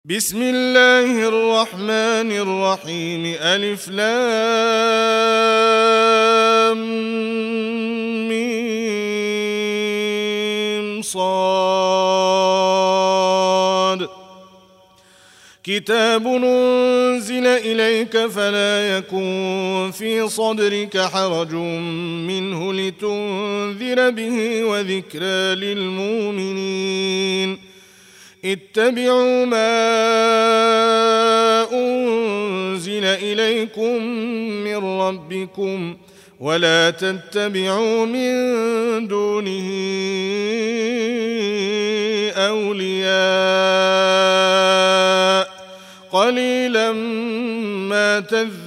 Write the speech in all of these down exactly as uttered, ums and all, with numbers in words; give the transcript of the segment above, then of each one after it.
بسم الله الرحمن الرحيم ألف لام ميم صاد كتاب أنزل إليك فلا يكن في صدرك حرج منه لتنذر به وذكرى للمؤمنين اتبعوا ما أنزل إليكم من ربكم ولا تتبعوا من دونه أولياء قليلا ما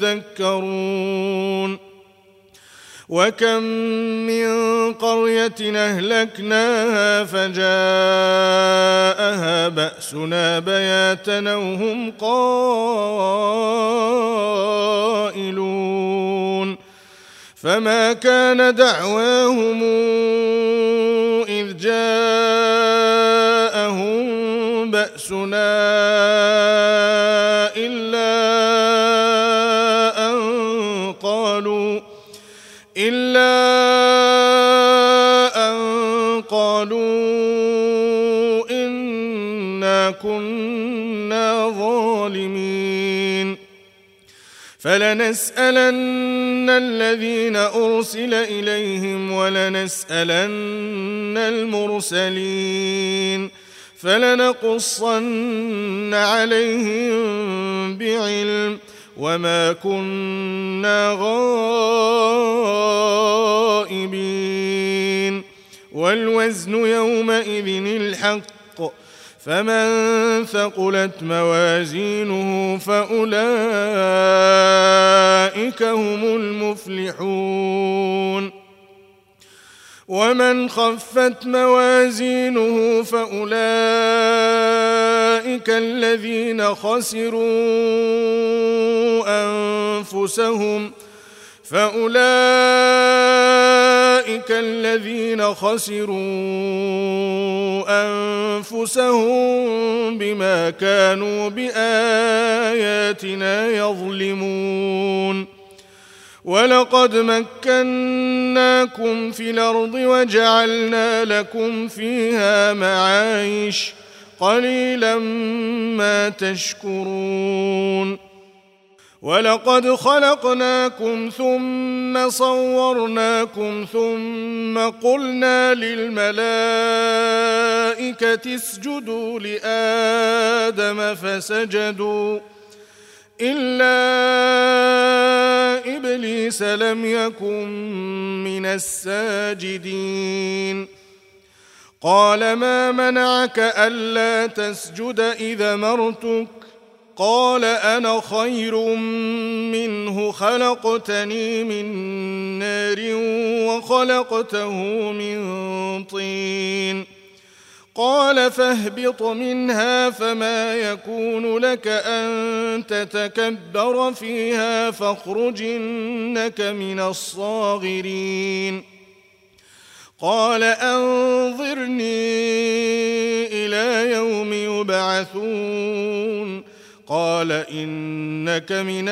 تذكرون وكم من قرية أهلكناها فجاءها بأسنا بياتا وهم قائلون فما كان دعواهم إذ جاءهم بأسنا إلا أن قالوا إلا أن قالوا إنا كنا ظالمين فلنسألن الذين أرسل إليهم ولنسألن المرسلين فلنقصن عليهم بعلم وما كنا غائبين والوزن يومئذ الحق فمن ثقلت موازينه فأولئك هم المفلحون ومن خفت موازينه فأولئك الذين خسروا أنفسهم فأولئك الذين خسروا أنفسهم بما كانوا بآياتنا يظلمون ولقد مكناكم في الأرض وجعلنا لكم فيها معايش قليلا ما تشكرون ولقد خلقناكم ثم صورناكم ثم قلنا للملائكة اسجدوا لآدم فسجدوا إلا إبليس لم يكن من الساجدين قال ما منعك ألا تسجد إذا أمرتك قال أنا خير منه خلقتني من نار وخلقته من طين قال فاهبط منها فما يكون لك أن تتكبر فيها فاخرج إنك من الصاغرين قال أنظرني إلى يوم يبعثون قال إنك من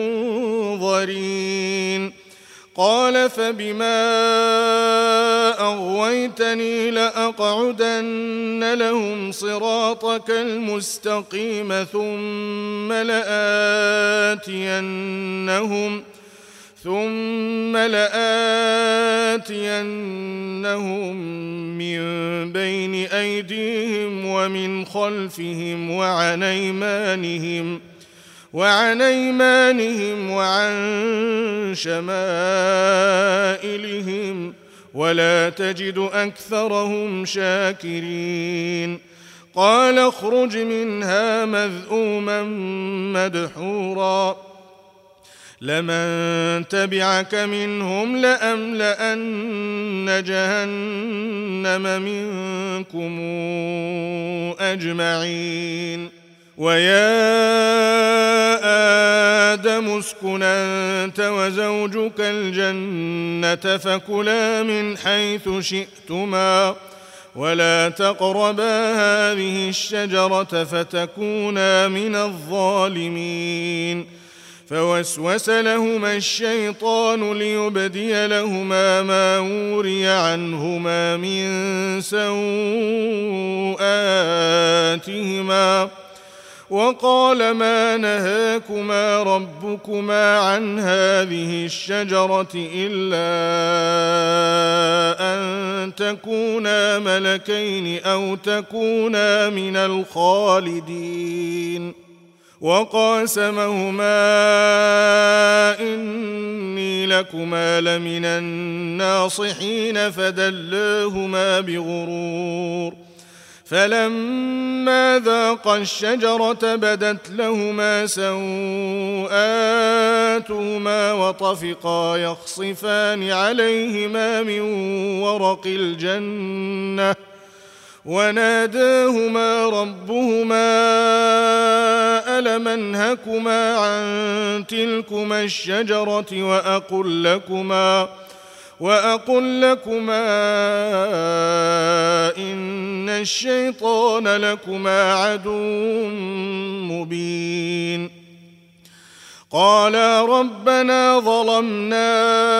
المنظرين قال فبما أغويتني لأقعدن لهم صراطك المستقيم ثم لآتينهم ثم لآتينهم من بين أيديهم ومن خلفهم وعن أيمانهم وعن أيمانهم وعن شمائلهم ولا تجد أكثرهم شاكرين قال اخرج منها مذءوما مدحورا لمن تبعك منهم لأملأن جهنم منكم أجمعين ويا آدم اسكن أنت وزوجك الجنة فكلا من حيث شئتما ولا تقربا هذه الشجرة فتكونا من الظالمين. فوسوس لهما الشيطان ليبدي لهما ما وري عنهما من سوآتهما وقال ما نهاكما ربكما عن هذه الشجرة إلا أن تكونا ملكين أو تكونا من الخالدين. وقاسمهما إني لكما لمن الناصحين فدلاهما بغرور. فلما ذاقا الشجرة بدت لهما سوآتهما وطفقا يخصفان عليهما من ورق الجنة وناداهما ربهما ألم أنهكما عن تلكما الشجرة وأقل لكما وأقل لكما إن الشيطان لكما عدو مبين. قالا ربنا ظلمنا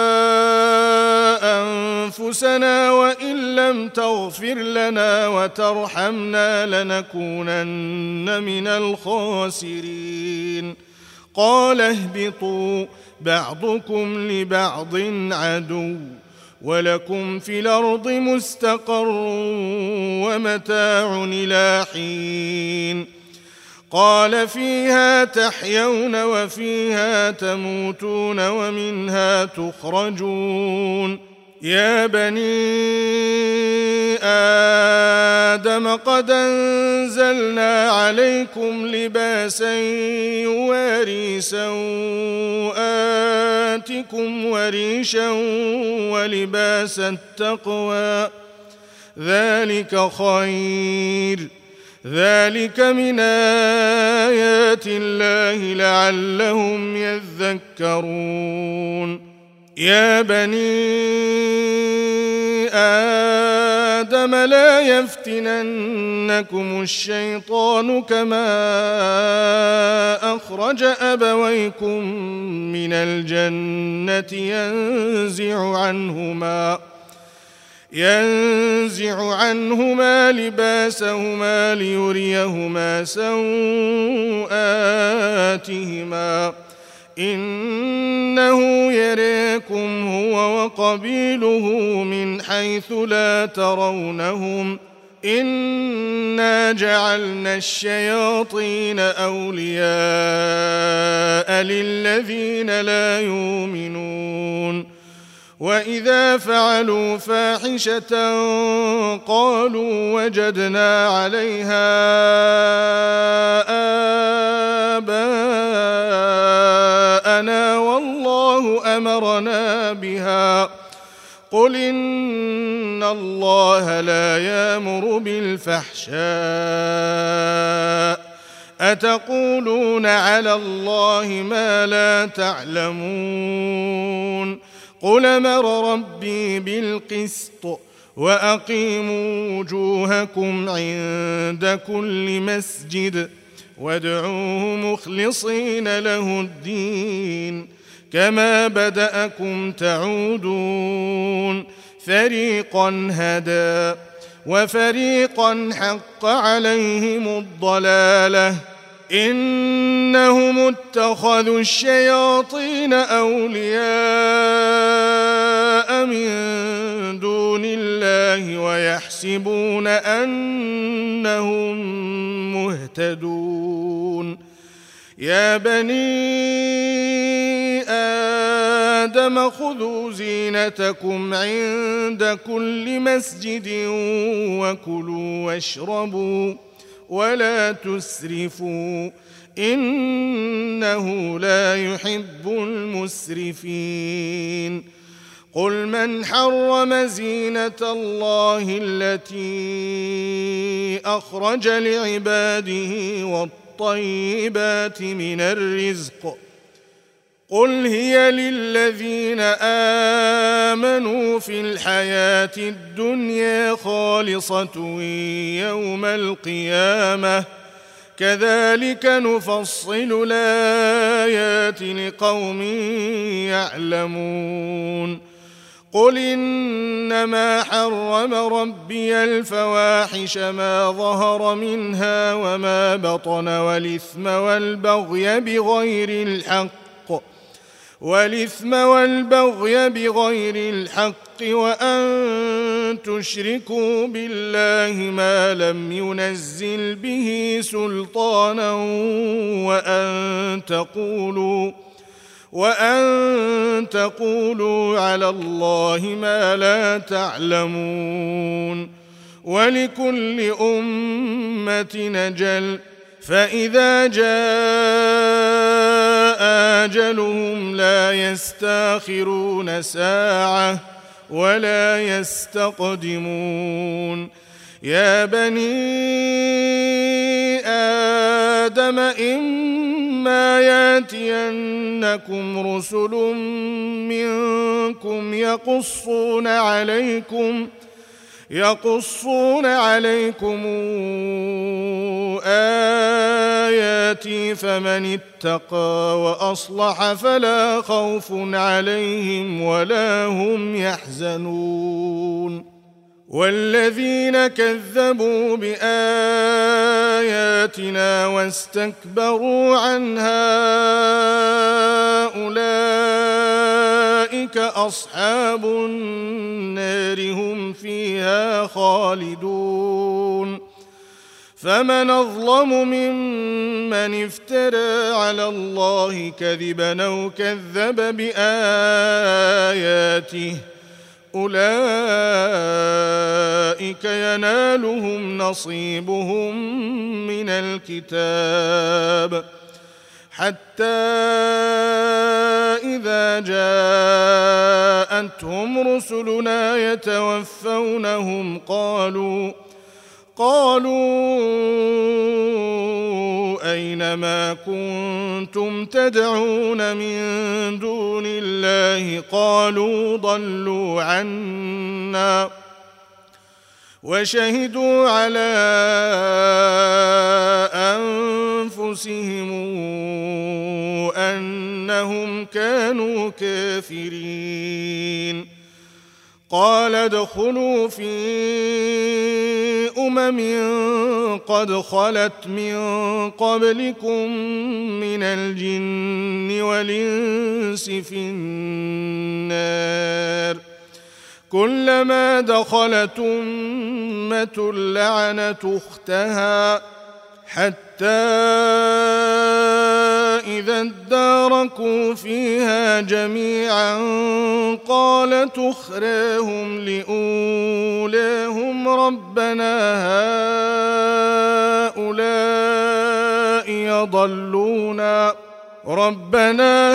أنفسنا وإن لم تغفر لنا وترحمنا لنكونن من الخاسرين. قال اهبطوا بعضكم لبعض عدو ولكم في الأرض مستقر ومتاع إلى حين. قال فيها تحيون وفيها تموتون ومنها تخرجون. يا بني آدم قد أنزلنا عليكم لباسا يواري سوآتكم وريشا ولباس التقوى ذلك خير ذلك من آيات الله لعلهم يذكرون. يا بني آدم لا يفتننكم الشيطان كما أخرج أبويكم من الجنة ينزع عنهما ينزع عنهما لباسهما ليريهما سوآتهما إنه يراكم هو وقبيله من حيث لا ترونهم إنا جعلنا الشياطين أولياء للذين لا يؤمنون. وإذا فعلوا فاحشة قالوا وجدنا عليها آباءنا والله أمرنا بها قل إن الله لا يأمر بالفحشاء أتقولون على الله ما لا تعلمون. قل أمر ربي بالقسط وأقيموا وجوهكم عند كل مسجد وادعوه مخلصين له الدين كما بدأكم تعودون. فريقا هدى وفريقا حق عليهم الضلالة إنهم اتخذوا الشياطين أولياء من دون الله ويحسبون أنهم مهتدون. يا بني آدم خذوا زينتكم عند كل مسجد وكلوا واشربوا ولا تسرفوا إنه لا يحب المسرفين. قل من حرم زينة الله التي أخرج لعباده والطيبات من الرزق قل هي للذين آمنوا في الحياة الدنيا خالصة يوم القيامة كذلك نفصل الآيات لقوم يعلمون قل إنما حرم ربي الفواحش ما ظهر منها وما بطن والإثم والبغي بغير الحق والإثم والبغي بغير الحق وأن تشركوا بالله ما لم ينزل به سلطانا وأن تقولوا وأن تقولوا على الله ما لا تعلمون ولكل أمة أجل فإذا جاء أجلهم لا يستأخرون ساعة ولا يستقدمون يا بني آدم إما يأتينكم رسل منكم يقصون عليكم يقصون عليكم آياتي فمن اتقى وأصلح فلا خوف عليهم ولا هم يحزنون والذين كذبوا بآياتنا واستكبروا عنها أولئك أصحاب النار هم فيها خالدون فمن أظلم ممن افترى على الله كذبا أو كذب بآياته أولئك ينالهم نصيبهم من الكتاب حتى إذا جاءتهم رسلنا يتوفونهم قالوا قالوا أين ما كنتم تدعون من دون الله قالوا ضلوا عنا وشهدوا على أنفسهم أنهم كانوا كافرين قال ادخلوا في أمم قد خلت من قبلكم من الجن والإنس في النار كلما دخلت أمة لعنت أختها حتى إذا اداركوا فيها جميعا قالت أخراهم لأولاهم ربنا هؤلاء يضلونا ربنا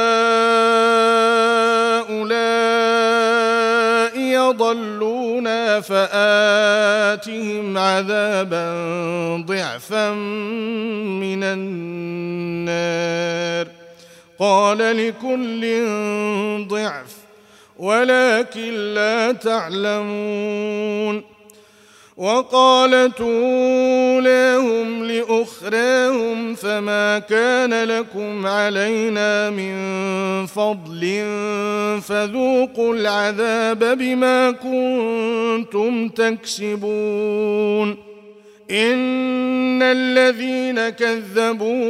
هؤلاء يضلونا فآتهم عذابا ضعفا من النار قال لكل ضعف ولكن لا تعلمون وقالت أولاهم لأخراهم فما كان لكم علينا من فضل فذوقوا العذاب بما كنتم تكسبون إن الذين كذبوا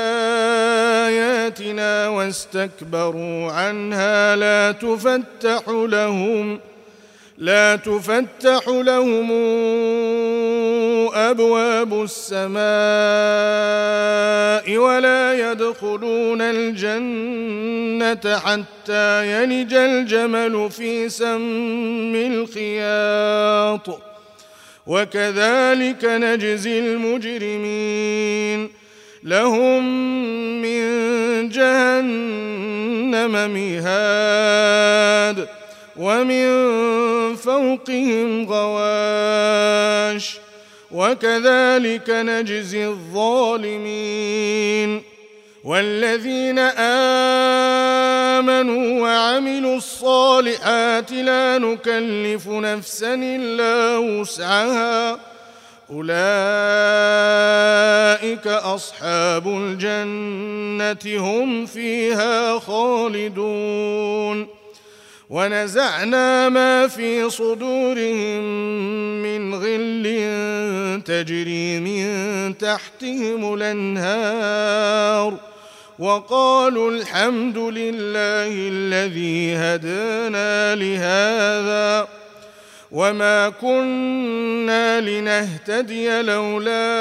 بآياتنا واستكبروا عنها لا تفتح لهم لا تفتح لهم أبواب السماء ولا يدخلون الجنة حتى يلج الجمل في سم الخياط وكذلك نجزي المجرمين لهم من جهنم مهاد ومن فوقهم غواش وكذلك نجزي الظالمين والذين آمنوا وعملوا الصالحات لا نكلف نفسا إلا وسعها أولئك أصحاب الجنة هم فيها خالدون ونزعنا ما في صدورهم من غل تجري من تحتهم الأنهار وقالوا الحمد لله الذي هدانا لهذا وما كنا لنهتدي لولا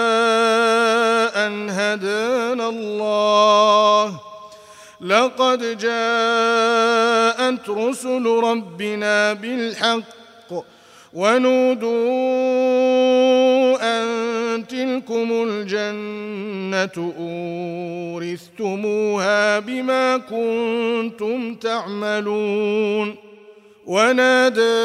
أن هدانا الله لقد جاءت رسل ربنا بالحق ونودوا أن تلكم الجنة أورثتموها بما كنتم تعملون ونادى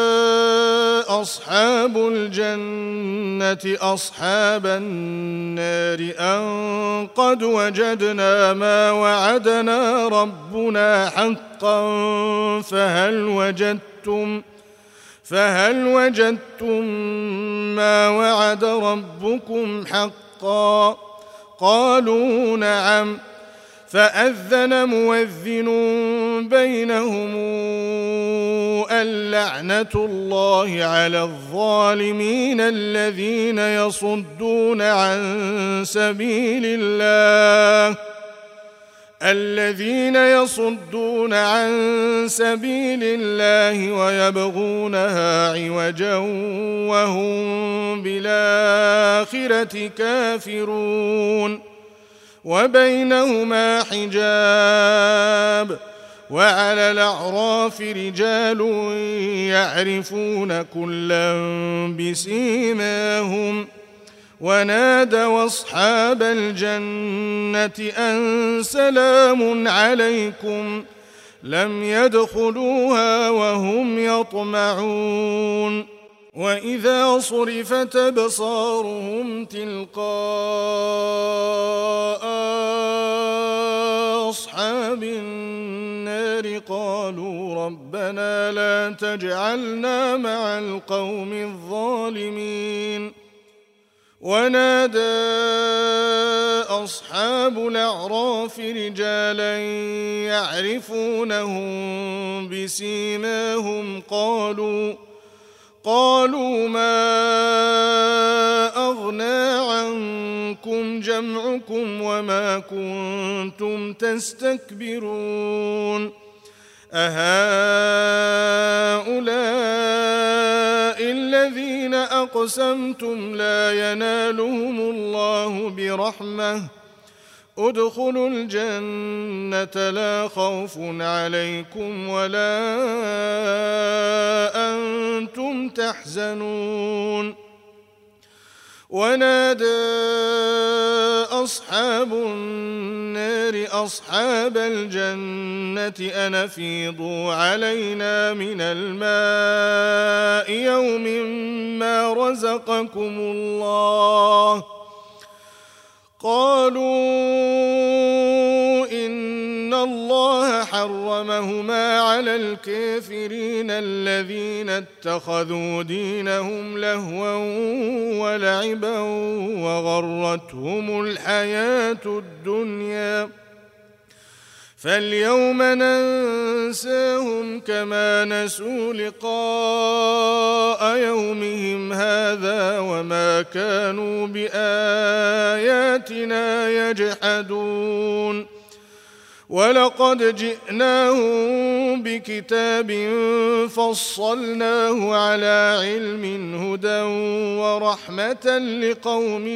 أصحاب الجنة أصحاب النار أن قد وجدنا ما وعدنا ربنا حقا فهل وجدتم فهل وجدتم ما وعد ربكم حقا قالوا نعم فأذن مؤذن بينهم اللعنة الله على الظالمين الذين يصدون عن سبيل الله الذين يصدون عن سبيل الله ويبغونها عوجا وهم بالآخرة كافرون وبينهما حجاب وعلى الأعراف رجال يعرفون كلا بسيماهم ونادوا أصحاب الجنة أن سلام عليكم لم يدخلوها وهم يطمعون وإذا صرفت أبصارهم تلقاء أصحاب النار قالوا ربنا لا تجعلنا مع القوم الظالمين ونادى أصحاب الأعراف رجالا يعرفونهم بسيماهم قالوا قالوا ما أغنى عنكم جمعكم وما كنتم تستكبرون أهؤلاء الذين أقسمتم لا ينالهم الله برحمة ادخلوا الجنة لا خوف عليكم ولا أنتم تحزنون ونادى أصحاب النار أصحاب الجنة أن أفيضوا علينا من الماء يوم ما رزقكم الله قالوا إن الله حرمهما على الكافرين الذين اتخذوا دينهم لهوا ولعبا وغرتهم الحياة الدنيا فاليوم ننساهم كما نسوا لقاء يومهم هذا وما كانوا بآياتنا يجحدون ولقد جئناهم بكتاب فصلناه على علم هدى ورحمة لقوم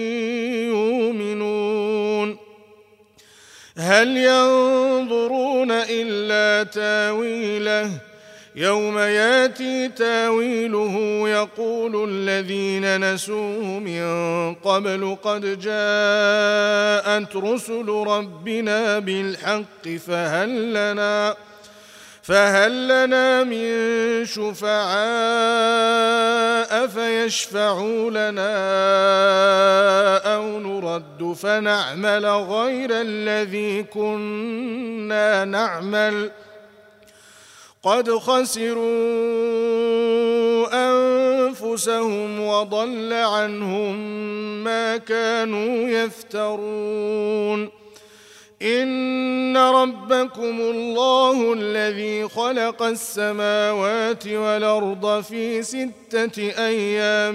يؤمنون هل ينظرون إلا تاويله يوم ياتي تاويله يقول الذين نسوه من قبل قد جاءت رسل ربنا بالحق فهل لنا فهل لنا من شفعاء فيشفعوا لنا أو نرد فنعمل غير الذي كنا نعمل قد خسروا أنفسهم وضل عنهم ما كانوا يفترون. إن ربكم الله الذي خلق السماوات والأرض في ستة أيام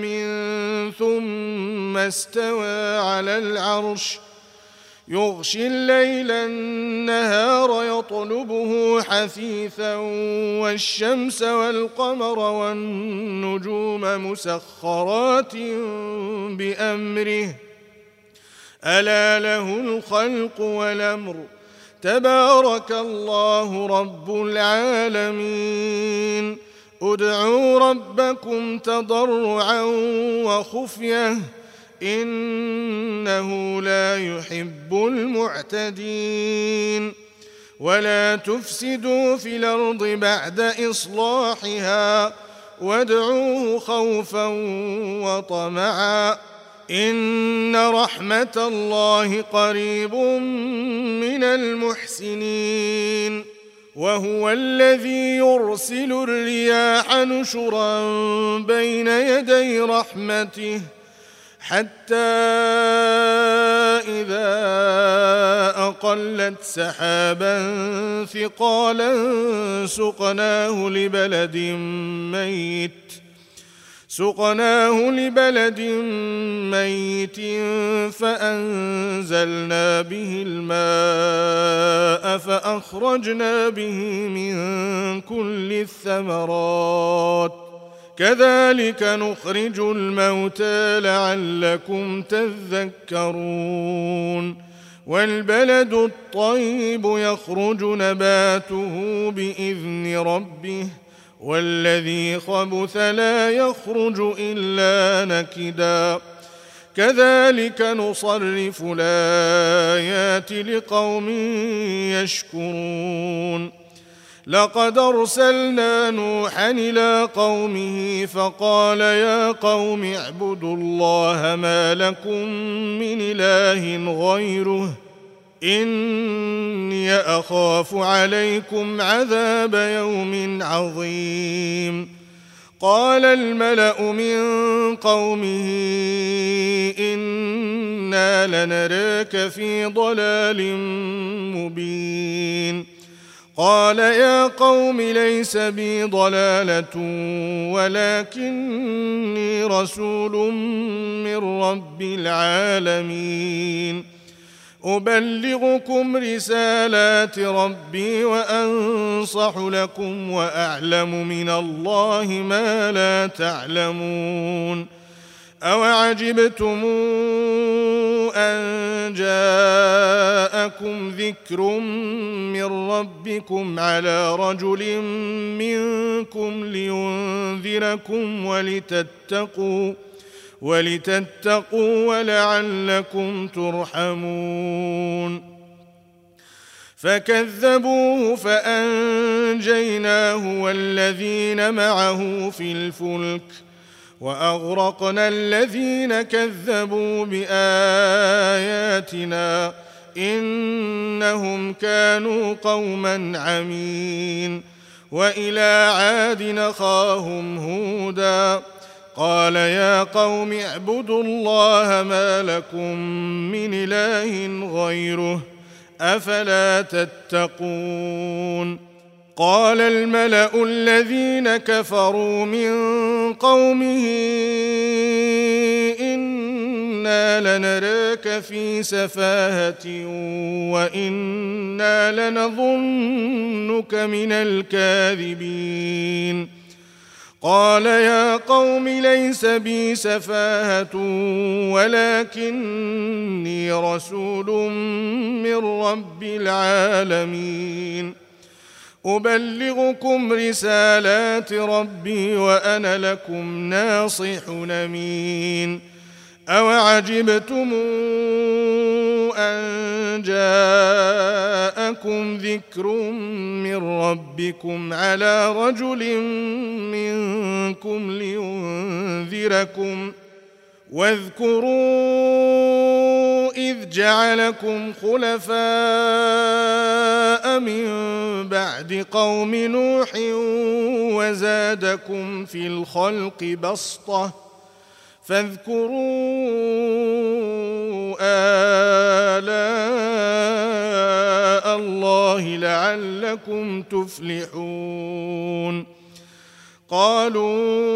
ثم استوى على العرش يغشي الليل النهار يطلبه حثيثا والشمس والقمر والنجوم مسخرات بأمره ألا له الخلق والأمر تبارك الله رب العالمين. ادعوا ربكم تضرعا وخفية إنه لا يحب المعتدين. ولا تفسدوا في الأرض بعد إصلاحها وادعوه خوفا وطمعا إن رحمة الله قريب من المحسنين. وهو الذي يرسل الرياح نشرا بين يدي رحمته حتى إذا أقلت سحابا ثقالا سقناه لبلد ميت سقناه لبلد ميت فأنزلنا به الماء فأخرجنا به من كل الثمرات كذلك نخرج الموتى لعلكم تذكرون. والبلد الطيب يخرج نباته بإذن ربه والذي خبث لا يخرج إلا نكدا كذلك نصرف الآيات لقوم يشكرون. لقد أرسلنا نوحا إلى قومه فقال يا قوم اعبدوا الله ما لكم من إله غيره إني أخاف عليكم عذاب يوم عظيم. قال الملأ من قومه إنا لنراك في ضلال مبين. قال يا قوم ليس بي ضلالة ولكني رسول من رب العالمين أبلغكم رسالات ربي وأنصح لكم وأعلم من الله ما لا تعلمون. أوعجبتم أن جاءكم ذكر من ربكم على رجل منكم لينذركم ولتتقوا ولتتقوا ولعلكم ترحمون. فكذبوه فأنجيناه والذين معه في الفلك وأغرقنا الذين كذبوا بآياتنا إنهم كانوا قوما عمين. وإلى عاد أخاهم هودا قال يا قوم اعبدوا الله ما لكم من إله غيره أفلا تتقون. قال الملأ الذين كفروا من قومه إنا لنراك في سفاهة وإنا لنظنك من الكاذبين. قال يا قوم ليس بي سفاهة ولكني رسول من رب العالمين أبلغكم رسالات ربي وأنا لكم ناصح أمين. أوعجبتم أن جاءكم جاءكم ذكر من ربكم على رجل منكم لينذركم واذكروا إذ جعلكم خلفاء من بعد قوم نوح وزادكم في الخلق بسطة فاذكروا آلاء الله لعلكم تفلحون. قالوا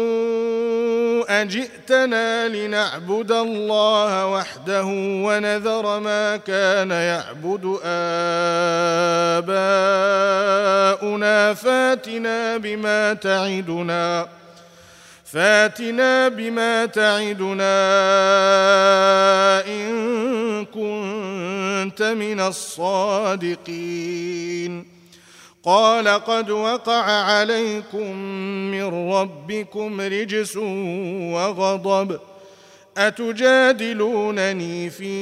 أجئتنا لنعبد الله وحده ونذر ما كان يعبد آباؤنا فاتنا بما تعدنا فاتنا بما تعدنا إن كنت من الصادقين. قال قد وقع عليكم من ربكم رجس وغضب أتجادلونني في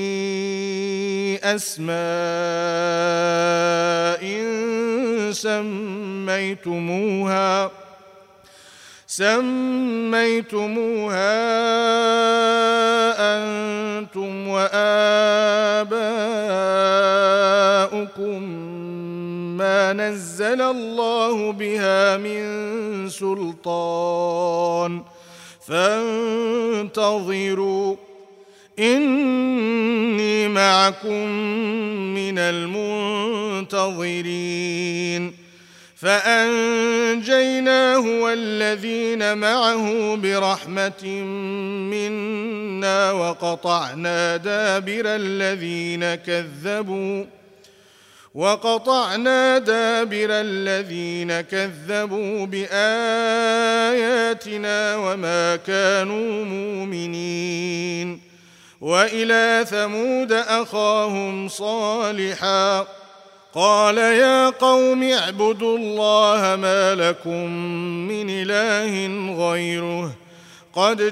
أسماء سميتموها سميتموها أنتم وآباؤكم ما نزل الله بها من سلطان فانتظروا إني معكم من المنتظرين. فأنجيناه والذين معه برحمة منا وقطعنا دابر الذين كذبوا وقطعنا دابر الذين كذبوا بآياتنا وما كانوا مؤمنين. وإلى ثمود أخاهم صالحا قال يا قوم اعبدوا الله ما لكم من إله غيره قد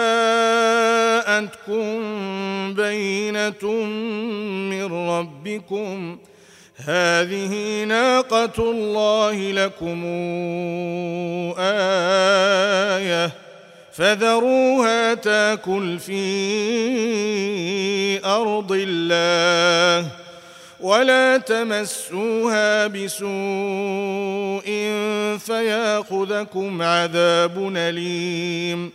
جاءتكم بينة من ربكم هذه ناقة الله لكم آية فذروها تاكل في أرض الله ولا تمسوها بسوء فياخذكم عذاب أليم.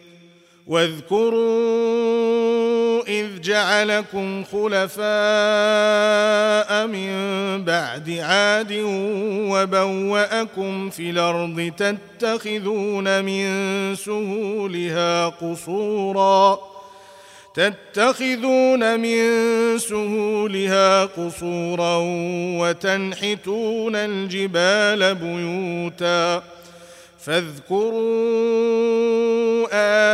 واذكروا إذ جعلكم خلفاء من بعد عاد وبوأكم في الأرض تتخذون من سهولها قصورا تتخذون من سهولها قصورا وتنحتون الجبال بيوتا فاذكروا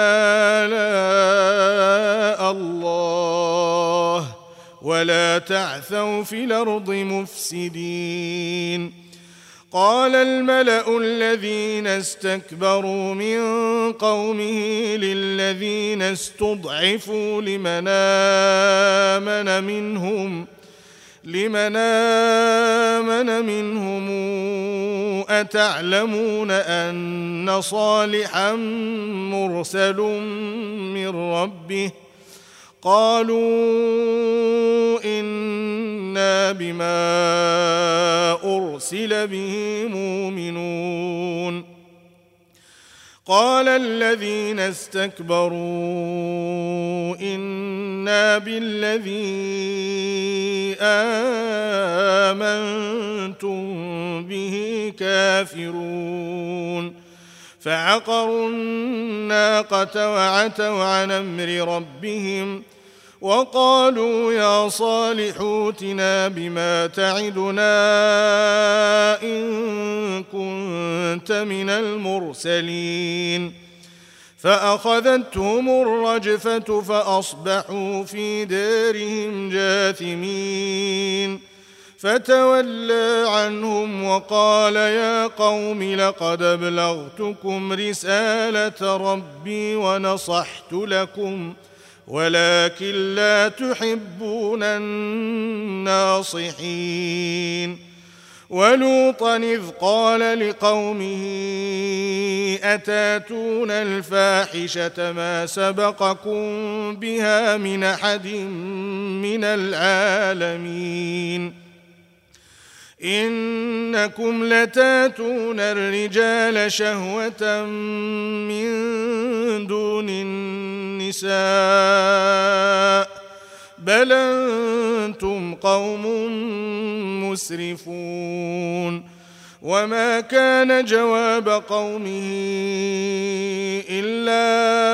آلاء الله ولا تعثوا في الأرض مفسدين. قال الملأ الذين استكبروا من قومه للذين استضعفوا لمن آمن منهم لمن آمن منهم أتعلمون أن صالحا مرسل من ربه قالوا إنا بما أرسل به مؤمنون. قال الذين استكبروا إنا بالذي آمنتم به كافرون. فعقروا الناقة وعتوا عن أمر ربهم وقالوا يا صالح ائتنا بما تعدنا إن كنت من المرسلين. فأخذتهم الرجفة فأصبحوا في دارهم جاثمين. فتولى عنهم وقال يا قوم لقد أبلغتكم رسالة ربي ونصحت لكم ولكن لا تحبون الناصحين. ولوطا إذ قال لقومه أتاتون الفاحشة ما سبقكم بها من أحد من العالمين إنكم لتاتون الرجال شهوة من دون النساء بل أنتم قوم مسرفون. وما كان جواب قومه إلا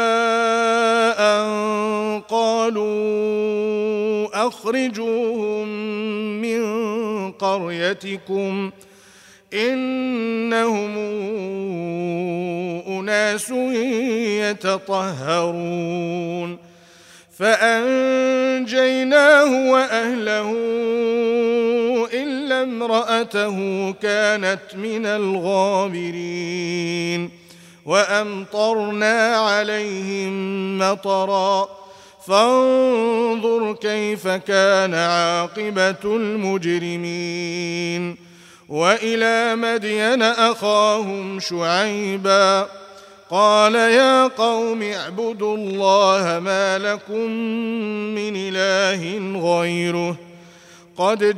أن قالوا أخرجوهم من قريتكم إنهم أناس يتطهرون. فأنجيناه وأهله إلا امرأته كانت من الغابرين. وأمطرنا عليهم مطرا فانظر كيف كان عاقبة المجرمين. وإلى مدين أخاهم شعيبا قال يا قوم اعبدوا الله ما لكم من إله غيره قد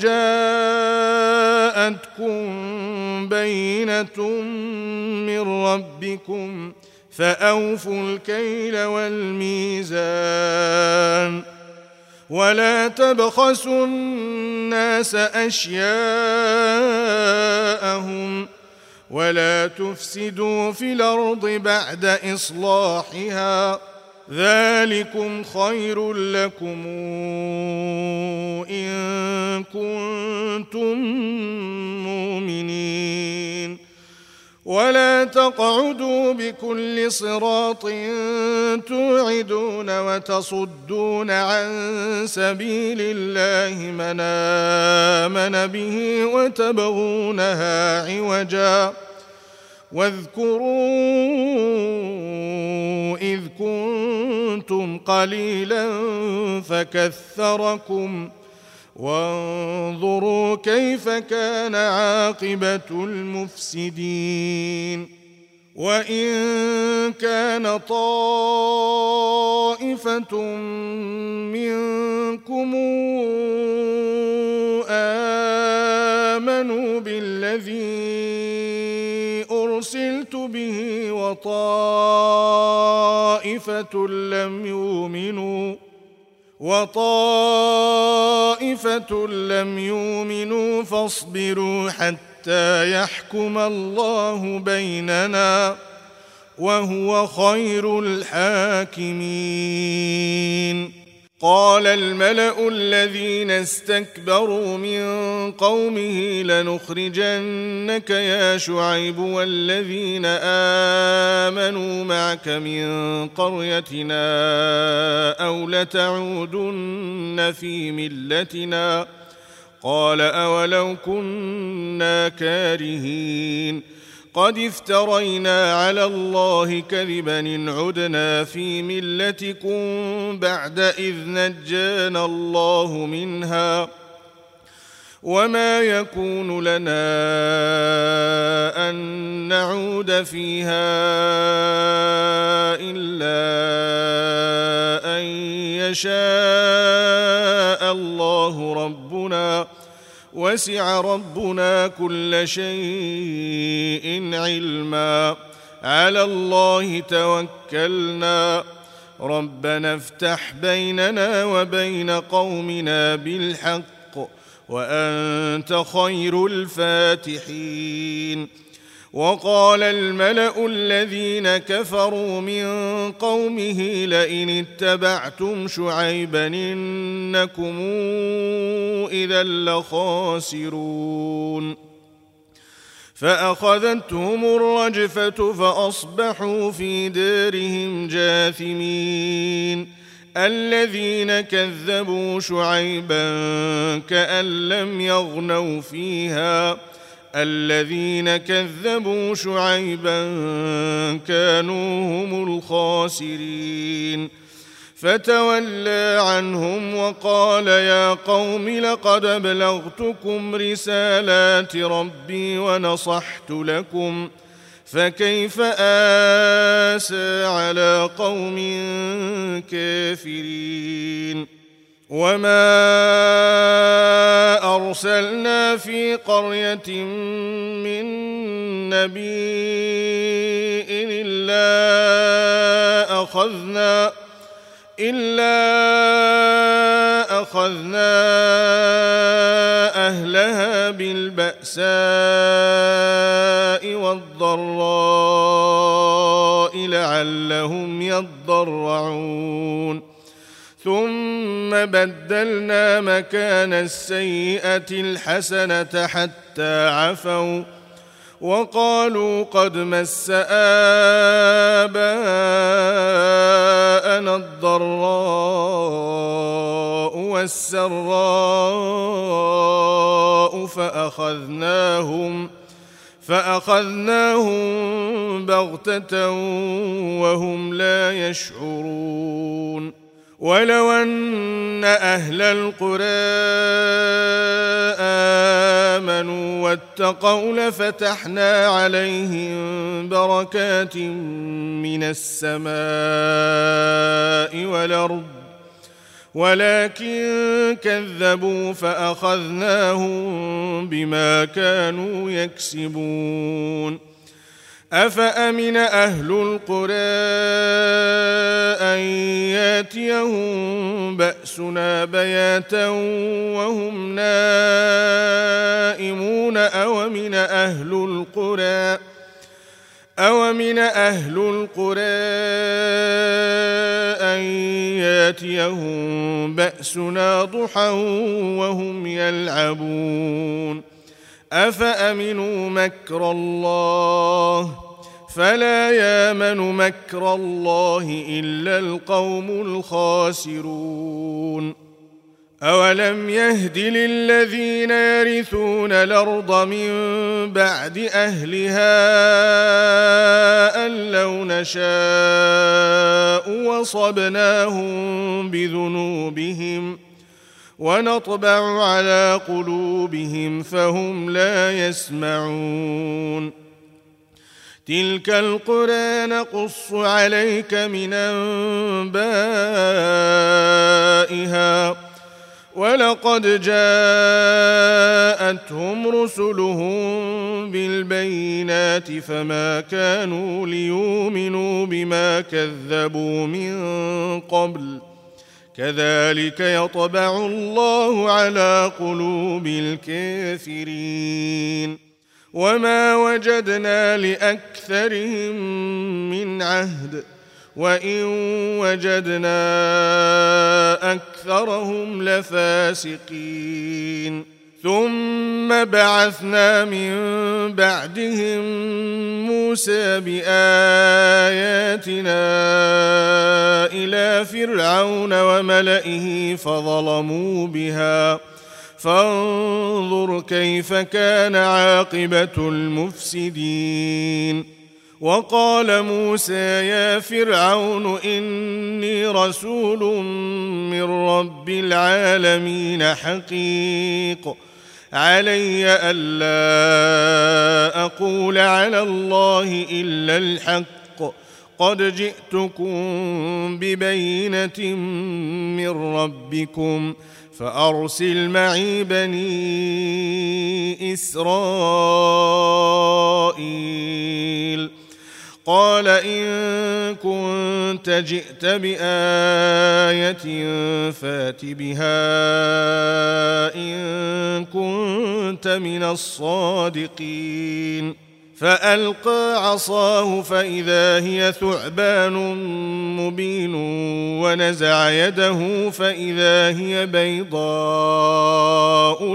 جاءتكم بينة من ربكم فأوفوا الكيل والميزان ولا تبخسوا الناس أشياءهم ولا تفسدوا في الأرض بعد إصلاحها ذلكم خير لكم إن كنتم مؤمنين. ولا تقعدوا بكل صراط توعدون وتصدون عن سبيل الله من آمن به وتبغونها عوجا واذكروا إذ كنتم قليلا فكثركم وانظروا كيف كان عاقبة المفسدين. وإن كان طائفة منكم آمنوا بالذي أرسلت به وطائفة لم يؤمنوا وطائفة لم يؤمنوا فاصبروا حتى يحكم الله بيننا وهو خير الحاكمين. قال الملأ الذين استكبروا من قومه لنخرجنك يا شعيب والذين آمنوا معك من قريتنا أو لتعودن في ملتنا قال أولو كنا كارهين قد افترينا على الله كذبا إن عدنا في ملتكم بعد إذ نجانا الله منها وما يكون لنا أن نعود فيها إلا أن يشاء الله ربنا وسع ربنا كل شيء علما على الله توكلنا ربنا افتح بيننا وبين قومنا بالحق وأنت خير الفاتحين. وقال الملأ الذين كفروا من قومه لئن اتبعتم شعيبا إنكم إذا لخاسرون فأخذتهم الرجفة فأصبحوا في دارهم جاثمين. الذين كذبوا شعيبا كأن لم يغنوا فيها الذين كذبوا شعيبا كانوا هم الخاسرين. فتولى عنهم وقال يا قوم لقد أبلغتكم رسالات ربي ونصحت لكم فكيف آسى على قوم كافرين وما أرسلنا في قرية من نبي إلا أخذنا إلا أخذنا أهلها بالبأساء والضراء لعلهم يضرعون ثم بدلنا مكان السيئة الحسنة حتى عفوا وقالوا قد مس آباءنا الضراء والسراء فأخذناهم فأخذناهم بغتة وهم لا يشعرون ولو أن أهل القرى آمنوا واتقوا لفتحنا عليهم بركات من السماء والأرض ولكن كذبوا فأخذناهم بما كانوا يكسبون أفأمن أهل القرى أن ياتيهم بأسنا بياتا وهم نائمون أومن أهل القرى أومن أهل القرى أن ياتيهم بأسنا ضحى وهم يلعبون أفأمنوا مكر الله فلا يامن مكر الله إلا القوم الخاسرون أولم يهد للذين يرثون الأرض من بعد أهلها أن لو نشاء وصبناهم بذنوبهم ونطبع على قلوبهم فهم لا يسمعون تلك القرى نقص عليك من أنبائها ولقد جاءتهم رسلهم بالبينات فما كانوا ليؤمنوا بما كذبوا من قبل كذلك يطبع الله على قلوب الكافرين وما وجدنا لأكثرهم من عهد وإن وجدنا أكثرهم لفاسقين ثم بعثنا من بعدهم موسى بآياتنا إلى فرعون وملئه فظلموا بها فانظر كيف كان عاقبة المفسدين وقال موسى يا فرعون إني رسول من رب العالمين حقيق علي ألا أقول على الله إلا الحق قد جئتكم ببينة من ربكم فأرسل معي بني إسرائيل قال إن كنت جئت بآية فات بها إن كنت من الصادقين فألقى عصاه فإذا هي ثعبان مبين ونزع يده فإذا هي بيضاء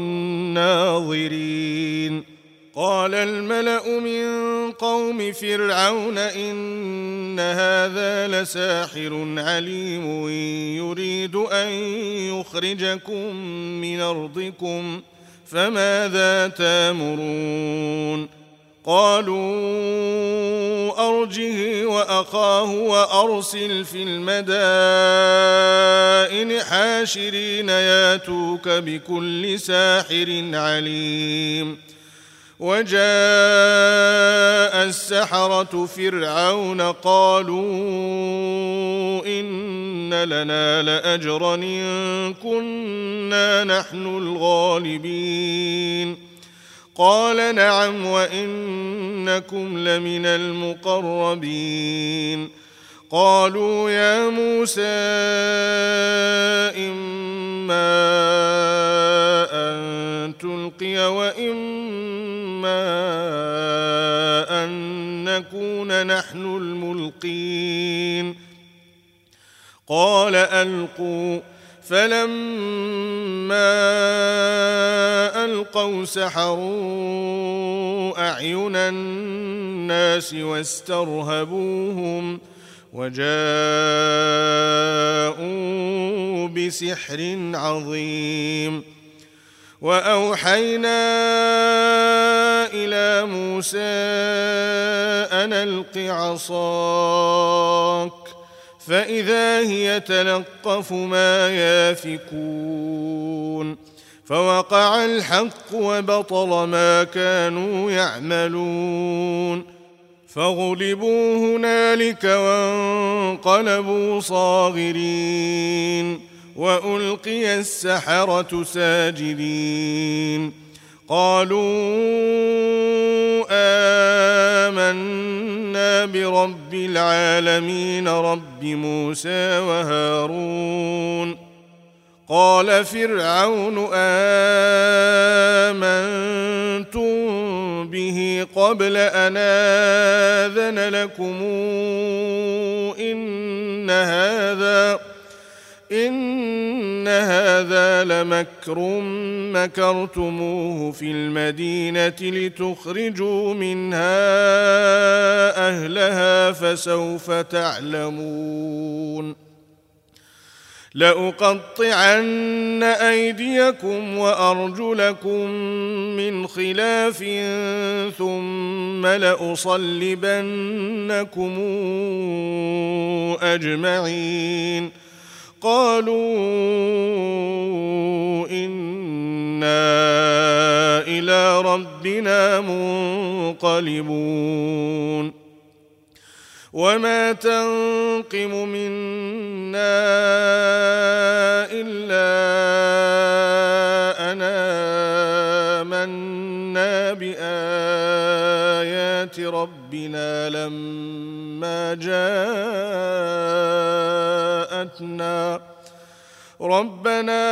للناظرين قال الملأ من قوم فرعون إن هذا لساحر عليم يريد أن يخرجكم من أرضكم فماذا تأمرون قالوا أرجه وأخاه وأرسل في المدائن حاشرين ياتوك بكل ساحر عليم. وجاء السحرة فرعون قالوا إن لنا لأجرا إن كنا نحن الغالبين. قال نعم وإنكم لمن المقربين. قالوا يا موسى إما أن تلقي وإما أن نكون نحن الملقين. قال ألقوا. فلما ألقوا سحروا أعين الناس واسترهبوهم وجاءوا بسحر عظيم. وأوحينا إلى موسى أن ألق عصاك فإذا هي تلقف ما يافكون. فوقع الحق وبطل ما كانوا يعملون. فغلبوا هنالك وانقلبوا صاغرين وألقي السحرة ساجدين. قالوا آمنا برب العالمين رب موسى وهارون. قال فرعون آمنتم به قبل أن آذن لكم إن هذا إن هذا لمكر مكرتموه في المدينة لتخرجوا منها أهلها فسوف تعلمون. لأقطعن أيديكم وأرجلكم من خلاف ثم لأصلبنكم أجمعين. قالوا إنا إلى ربنا منقلبون. وما تنقم منا إلا أن آمنا بآيات ربنا لما جاءتنا ربنا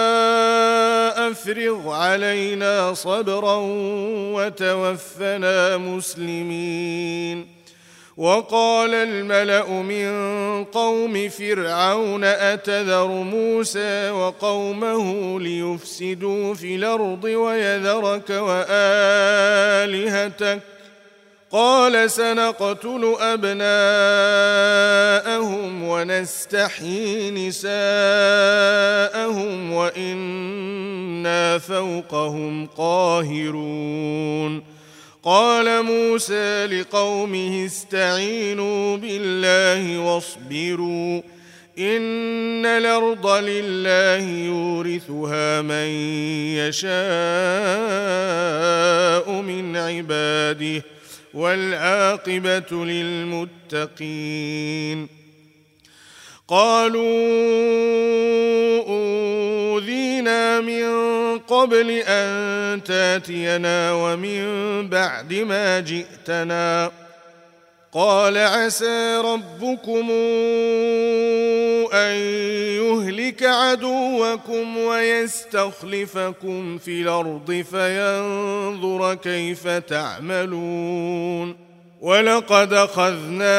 أفرغ علينا صبرا وتوفنا مسلمين. وقال الملأ من قوم فرعون أتذر موسى وقومه ليفسدوا في الأرض ويذرك وآلهتك قال سنقتل أبناءهم ونستحيي نساءهم وإنا فوقهم قاهرون. قال موسى لقومه استعينوا بالله واصبروا إن الأرض لله يورثها من يشاء من عباده والعاقبة للمتقين. قالوا أوذينا من قبل أن تاتينا ومن بعد ما جئتنا قال عسى ربكم أن يهلك عدوكم ويستخلفكم في الأرض فينظر كيف تعملون. ولقد أخذنا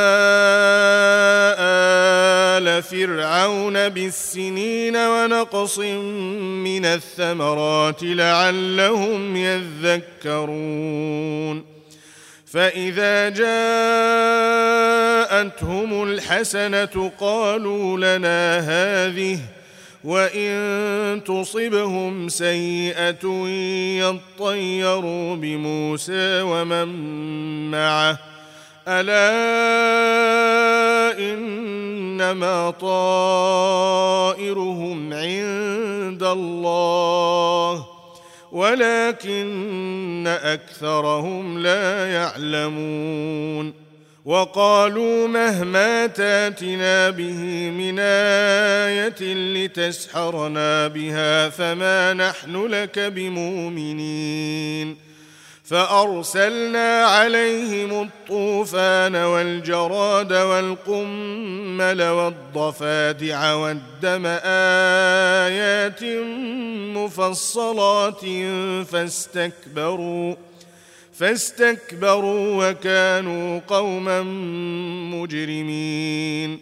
آل فرعون بالسنين ونقص من الثمرات لعلهم يذكرون. فإذا جاءتهم الحسنة قالوا لنا هذه وإن تصبهم سيئة يطيروا بموسى ومن معه ألا إنما طائرهم عند الله ولكن أكثرهم لا يعلمون وقالوا مهما تاتنا به من آية لتسحرنا بها فما نحن لك بمؤمنين فأرسلنا عليهم الطوفان والجراد والقمل والضفادع والدم آيات مفصلات فاستكبروا فاستكبروا وكانوا قوما مجرمين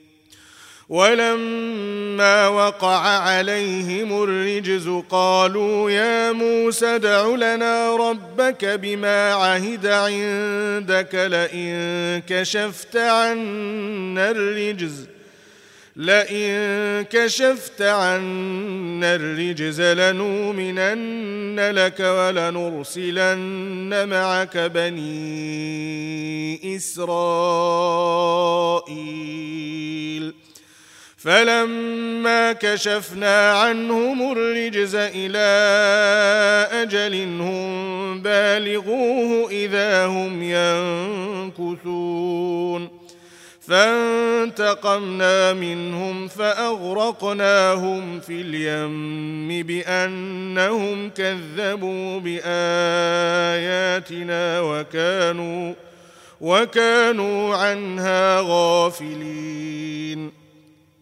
ولما وقع عليهم الرجز قالوا يا موسى ادع لنا ربك بما عهد عندك لئن كشفت عنا الرجز لئن كشفت عنا الرجز لنؤمنن لك ولنرسلن معك بني إسرائيل فلما كشفنا عنهم الرجز إلى أجل هم بالغوه إذا هم ينكثون فانتقمنا منهم فأغرقناهم في اليم بأنهم كذبوا بآياتنا وكانوا وكانوا عنها غافلين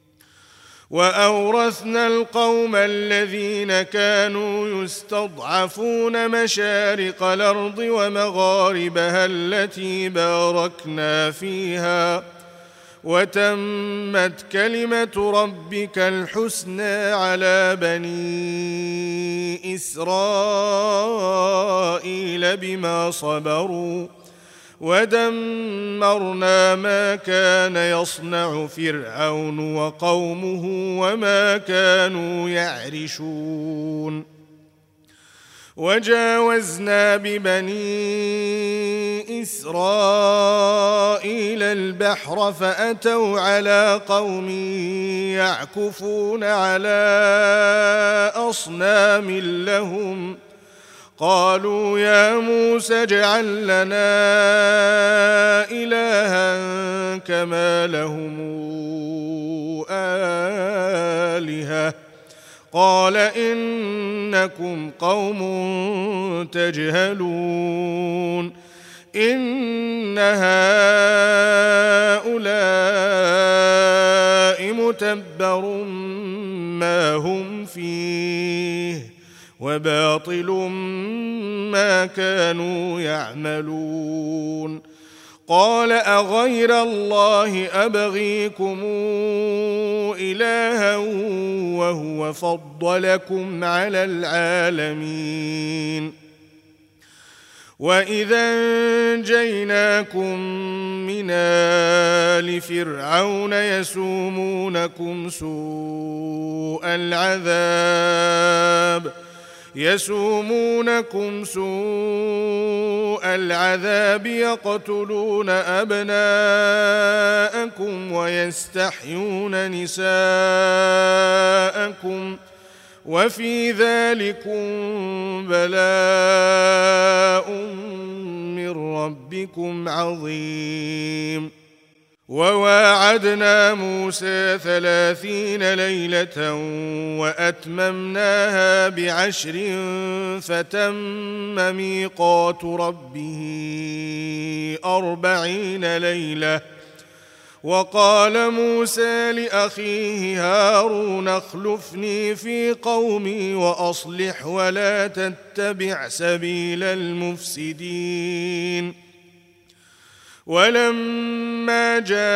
وأورثنا القوم الذين كانوا يستضعفون مشارق الأرض ومغاربها التي باركنا فيها وتمت كلمة ربك الحسنى على بني إسرائيل بما صبروا ودمرنا ما كان يصنع فرعون وقومه وما كانوا يعرشون وجاوزنا ببني إسرائيل البحر فأتوا على قوم يعكفون على أصنام لهم قالوا يا موسى اجعل لنا إلها كما لهم آلهة قال إنكم قوم تجهلون إن هؤلاء متبر ما هم فيه وباطل ما كانوا يعملون قال أغير الله أبغيكم إلها وهو فضلكم على العالمين وإذا أنجيناكم من آل فرعون يسومونكم سوء العذاب يسومونكم سوء العذاب يقتلون أبناءكم ويستحيون نساءكم وفي ذلكم بلاء من ربكم عظيم وواعدنا موسى ثلاثين ليلة وأتممناها بعشر فتم ميقات ربه أربعين ليلة وقال موسى لأخيه هارون اخلفني في قومي وأصلح ولا تتبع سبيل المفسدين ولما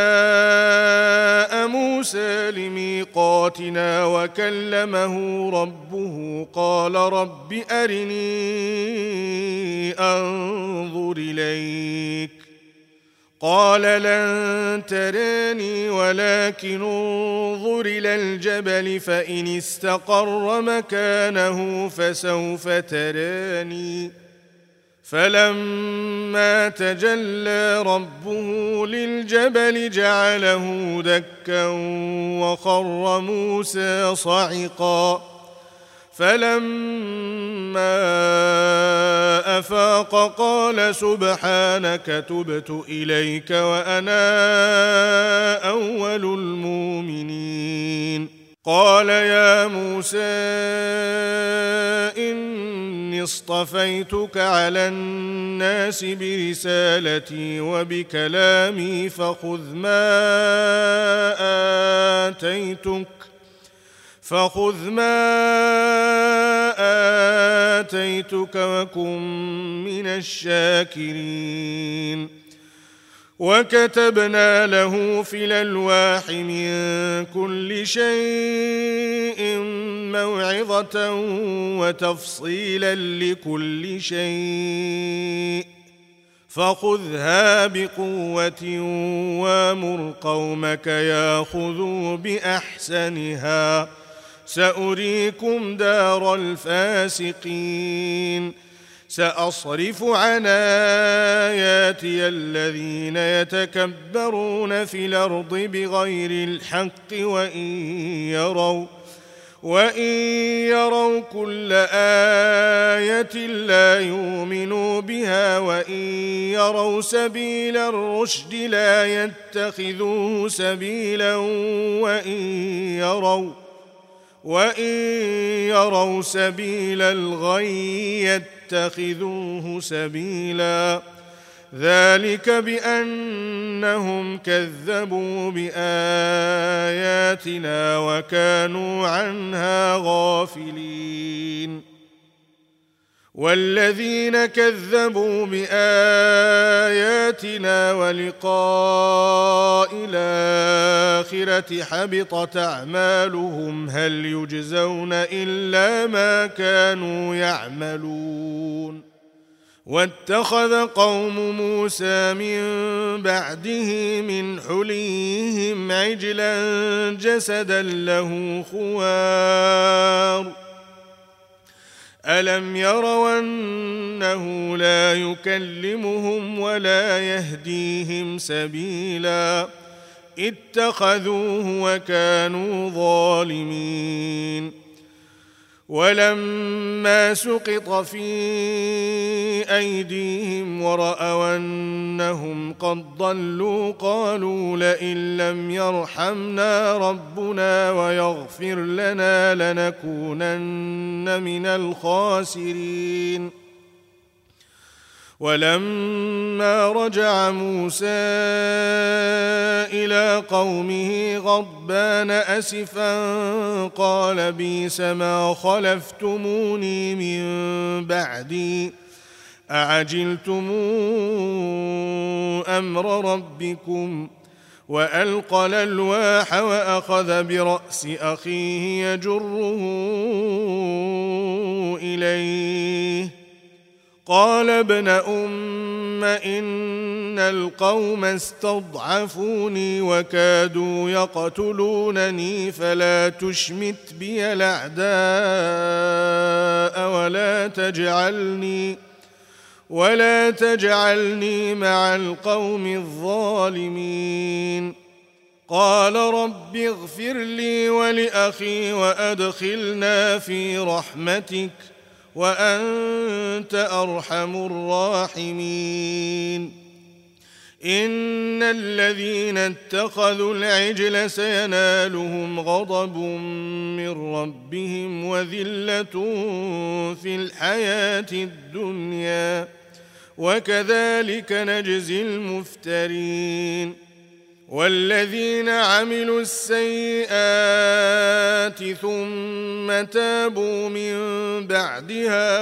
جاء موسى لميقاتنا وكلمه ربه قال رب أرني أنظر إليك قال لن تراني ولكن انظر إلى الجبل فإن استقر مكانه فسوف تراني فلما تجلى ربه للجبل جعله دكا وخر موسى صعقا فلما أفاق قال سبحانك تبت إليك وأنا أول المؤمنين قال يا موسى إني اصطفيتك على الناس برسالتي وبكلامي فخذ ما آتيتك فخذ ما آتيتك وكن من الشاكرين وكتبنا له في الألواح من كل شيء موعظة وتفصيلا لكل شيء فخذها بقوة وامر قومك ياخذوا بأحسنها سأريكم دار الفاسقين سأصرف عن آياتي الذين يتكبرون في الأرض بغير الحق وإن يروا وإن يروا كل آية لا يؤمنوا بها وإن يروا سبيل الرشد لا يتخذوه سبيلا وإن يروا وإن يروا سبيل الغي يتخذوه سبيلا ذلك بأنهم كذبوا بآياتنا وكانوا عنها غافلين والذين كذبوا بآياتنا ولقاء الآخرة حبطت أعمالهم هل يجزون إلا ما كانوا يعملون واتخذ قوم موسى من بعده من حليهم عجلا جسدا له خوار ألم يروا أنه لا يكلمهم ولا يهديهم سبيلا اتخذوه وكانوا ظالمين ولما سقط في أيديهم ورأوا أنهم قد ضلوا قالوا لئن لم يرحمنا ربنا ويغفر لنا لنكونن من الخاسرين ولما رجع موسى إلى قومه غضبان أسفا قال بئس ما خلفتموني من بعدي أعجلتم أمر ربكم وألقى الألواح وأخذ برأس أخيه يجره إليه قال ابن أم إن القوم استضعفوني وكادوا يقتلونني فلا تشمت بي الأعداء ولا تجعلني ولا تجعلني مع القوم الظالمين قال رب اغفر لي ولأخي وأدخلنا في رحمتك وأنت أرحم الراحمين إن الذين اتخذوا العجل سينالهم غضب من ربهم وذلة في الحياة الدنيا وكذلك نجزي المفترين والذين عملوا السيئات ثم تابوا من بعدها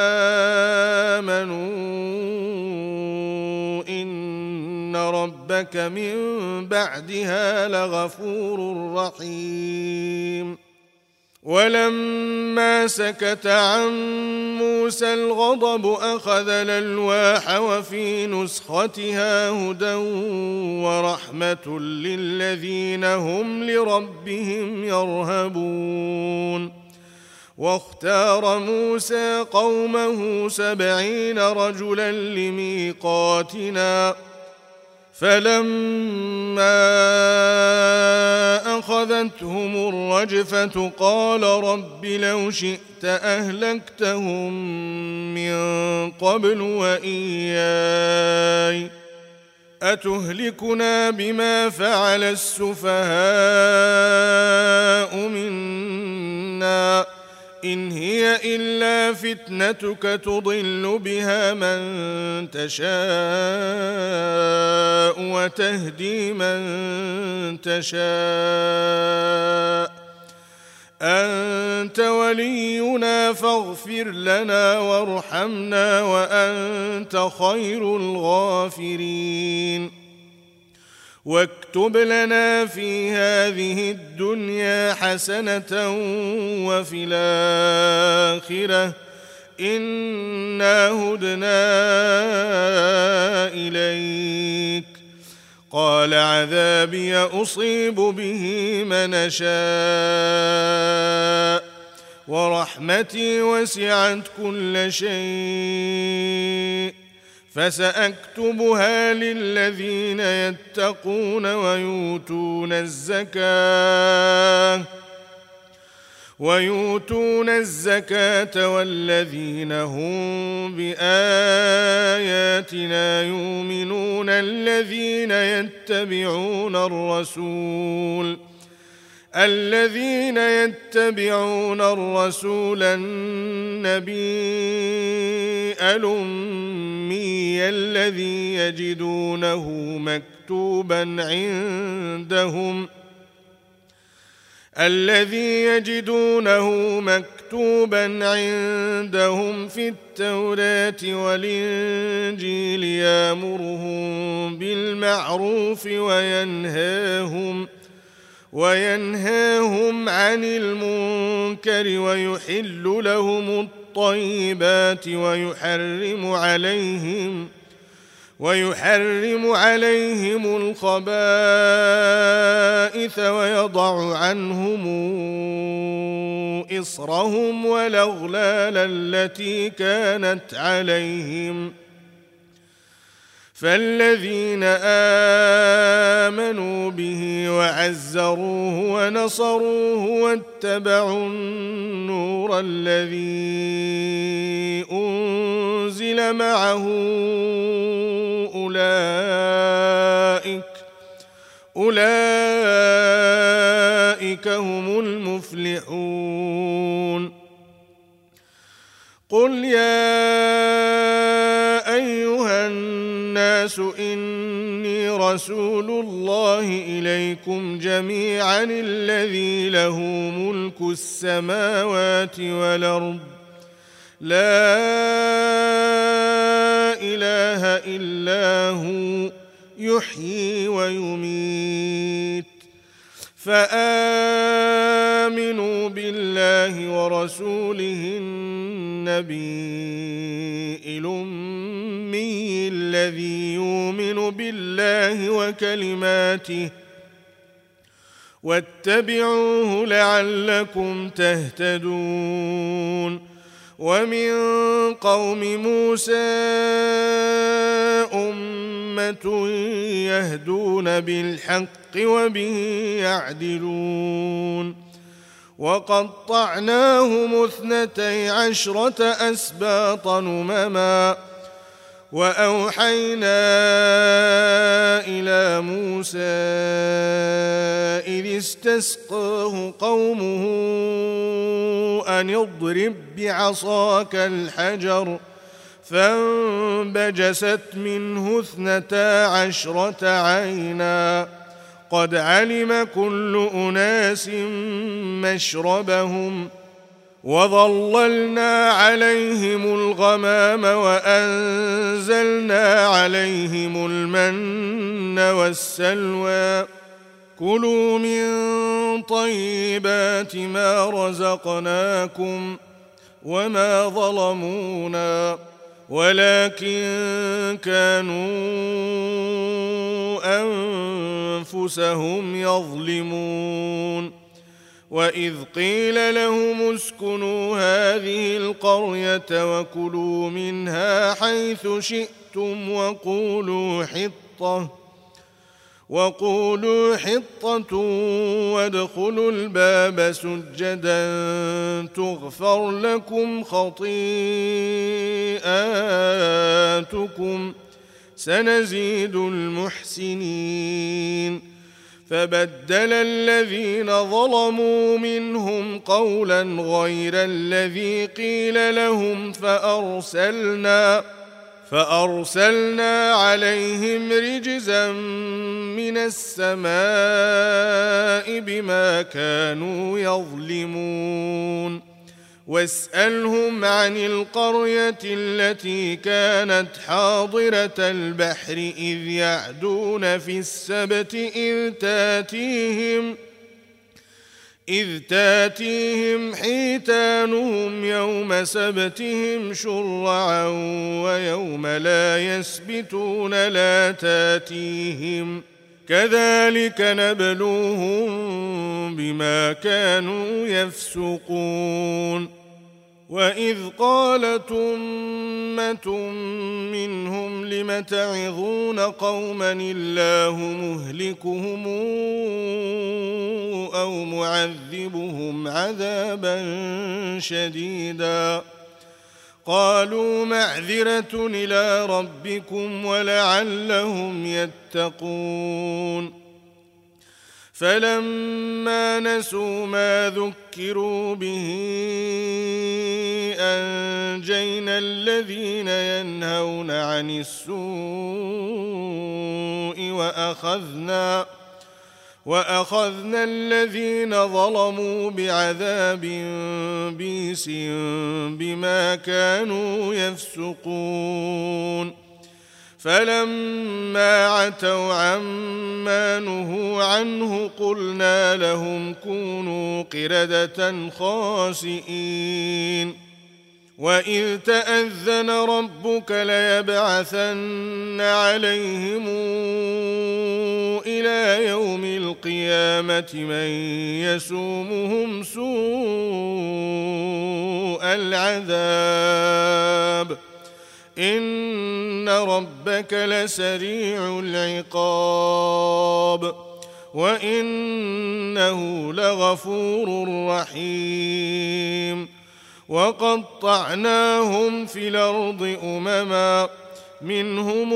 وآمنوا إن ربك من بعدها لغفور رحيم ولما سكت عن موسى الغضب أخذ الألواح وفي نسختها هدى ورحمة للذين هم لربهم يرهبون. واختار موسى قومه سبعين رجلا لميقاتنا فلما أخذتهم الرجفة قال رب لو شئت أهلكتهم من قبل وإياي أتهلكنا بما فعل السفهاء منا إن هي إلا فتنتك تضل بها من تشاء وتهدي من تشاء أنت ولينا فاغفر لنا وارحمنا وأنت خير الغافرين. واكتب لنا في هذه الدنيا حسنة وفي الآخرة إنا هدنا إليك. قال عذابي أصيب به من أشاء ورحمتي وسعت كل شيء فسأكتبها للذين يتقون ويؤتون الزكاة ويؤتون الزكاة والذين هم بآياتنا يؤمنون الذين يتبعون الرسول الذين يتبعون الرسول النبي الأمي الذي يجدونه مكتوبا عندهم الذي يجدونه مكتوبا عندهم في التوراة والإنجيل يأمرهم بالمعروف وينهاهم وينهاهم عن المنكر ويحل لهم الطيبات ويحرم عليهم ويحرم عليهم الخبائث ويضع عنهم إصرهم والأغلال التي كانت عليهم فالذين آمنوا به وعزروه ونصروه واتبعوا النور الذي أنزل معه أولئك أولئك هم المفلحون. قل يا أيها الناس إني رسول الله إليكم جميعا الذي له ملك السماوات والأرض لا إله إلا هو يحيي ويميت فآمنوا بالله ورسوله النبي الأمي الذي يؤمن بالله وكلماته واتبعوه لعلكم تهتدون. ومن قوم موسى أمة يهدون بالحق وبه يعدلون. وقطعناهم اثنتي عشرة أسباطا أمما وأوحينا إلى موسى إذ استسقاه قومه أن اضرب بعصاك الحجر فانبجست منه اثنتا عشرة عينا قد علم كل أناس مشربهم وظللنا عليهم الغمام وأنزلنا عليهم المن والسلوى كلوا من طيبات ما رزقناكم وما ظلمونا ولكن كانوا أنفسهم يظلمون وإذ قيل لهم اسكنوا هذه القرية وكلوا منها حيث شئتم وقولوا حطة وقولوا حطة وادخلوا الباب سجدا تغفر لكم خطيئاتكم سنزيد المحسنين فبدل الذين ظلموا منهم قولا غير الذي قيل لهم فأرسلنا فأرسلنا عليهم رجزا من السماء بما كانوا يظلمون واسألهم عن القرية التي كانت حاضرة البحر إذ يعدون في السبت إذ تاتيهم إذ تاتيهم حيتانهم يوم سبتهم شرعا ويوم لا يسبتون لا تاتيهم كذلك نبلوهم بما كانوا يفسقون وإذ قالت أمة منهم لم تعظون قوما الله مهلكهم أو معذبهم عذابا شديدا قالوا معذرة إلى ربكم ولعلهم يتقون فلما نسوا ما ذكروا به أنجينا الذين ينهون عن السوء وأخذنا وأخذنا الذين ظلموا بعذاب بئيس بما كانوا يفسقون فلما عتوا عما نهوا عنه قلنا لهم كونوا قردة خاسئين وإذ تأذن ربك ليبعثن عليهم إلى يوم القيامة من يسومهم سوء العذاب إن ربك لسريع العقاب وإنه لغفور رحيم وقطعناهم في الأرض أمما منهم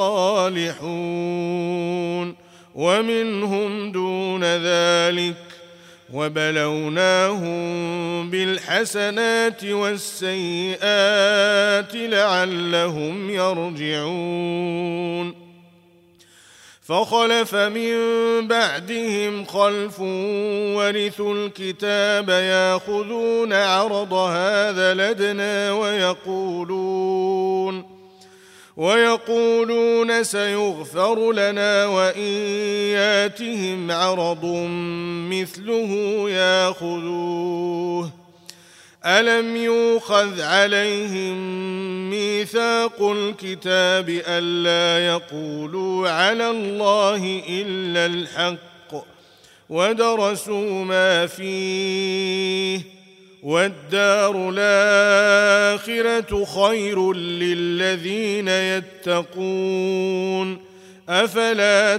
الصالحون ومنهم دون ذلك وبلوناهم بالحسنات والسيئات لعلهم يرجعون فخلف من بعدهم خلف ورثوا الكتاب ياخذون عرض هذا الأدنى ويقولون ويقولون سيغفر لنا وإن ياتهم عرض مثله ياخذوه ألم يؤخذ عليهم ميثاق الكتاب ألا يقولوا على الله إلا الحق ودرسوا ما فيه والدار الآخرة خير للذين يتقون أفلا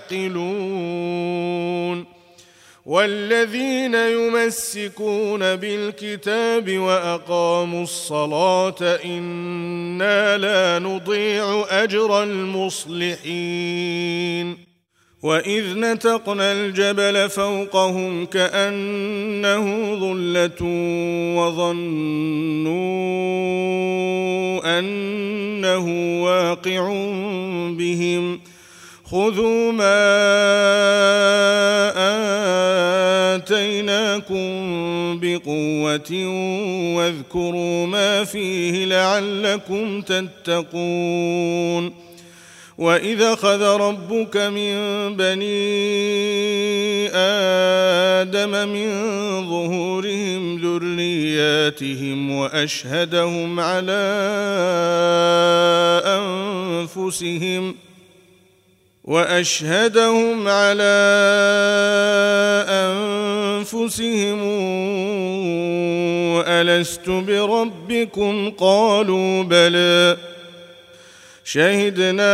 تعقلون والذين يمسكون بالكتاب وأقاموا الصلاة إنا لا نضيع أجر المصلحين وإذ نتقنا الجبل فوقهم كأنه ظلة وظنوا أنه واقع بهم خذوا ما آتيناكم بقوة واذكروا ما فيه لعلكم تتقون وإذا أخذ ربك من بني آدم من ظهورهم ذرياتهم وأشهدهم على أنفسهم وأشهدهم على أنفسهم ألست بربكم قالوا بلى شهدنا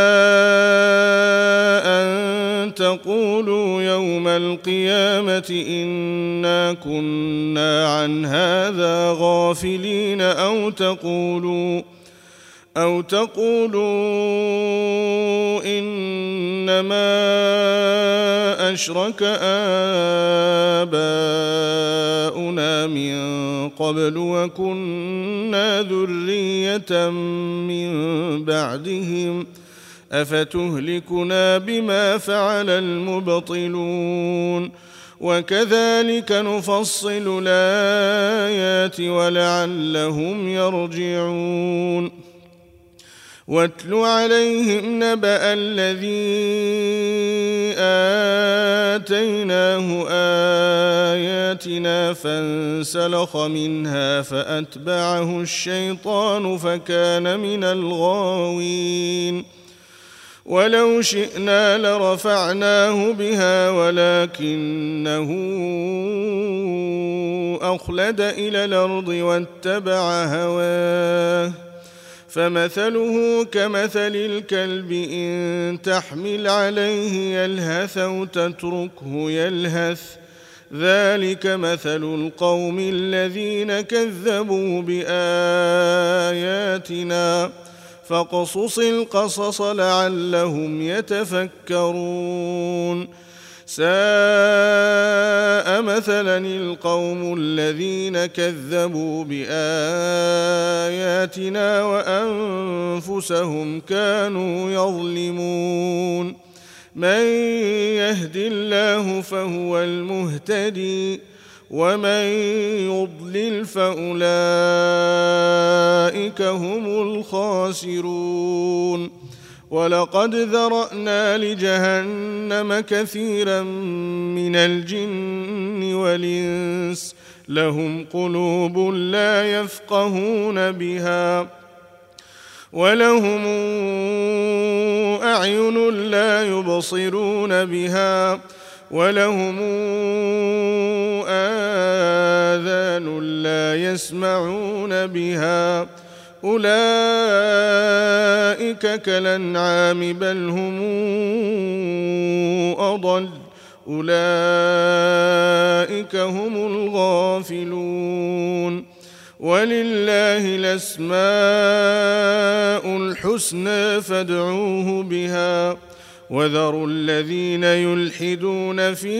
أن تقولوا يوم القيامة إنا كنا عن هذا غافلين أو تقولوا أو تقولوا إنما أشرك آباؤنا من قبل وكنا ذرية من بعدهم أفتهلكنا بما فعل المبطلون وكذلك نفصل الآيات ولعلهم يرجعون واتل عليهم نبأ الذي آتيناه آياتنا فانسلخ منها فأتبعه الشيطان فكان من الغاوين ولو شئنا لرفعناه بها ولكنه أخلد إلى الأرض واتبع هواه فمثله كمثل الكلب إن تحمل عليه يلهث أو تتركه يلهث ذلك مثل القوم الذين كذبوا بآياتنا فاقصص القصص لعلهم يتفكرون ساء مثلا القوم الذين كذبوا بآياتنا وأنفسهم كانوا يظلمون من يهد الله فهو المهتدي ومن يضلل فأولئك هم الخاسرون ولقد ذرأنا لجهنم كثيرا من الجن والإنس لهم قلوب لا يفقهون بها ولهم أعين لا يبصرون بها ولهم آذان لا يسمعون بها أولئك كالأنعام بل هم أضل أولئك هم الغافلون ولله الأسماء الحسنى فادعوه بها وذروا الذين يلحدون في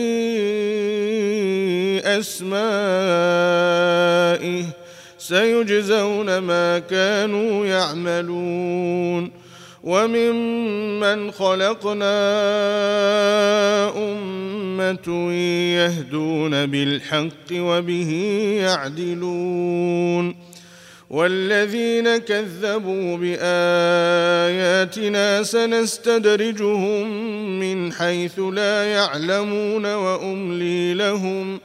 أسمائه سيجزون ما كانوا يعملون وممن خلقنا أمة يهدون بالحق وبه يعدلون والذين كذبوا بآياتنا سنستدرجهم من حيث لا يعلمون وأملي لهم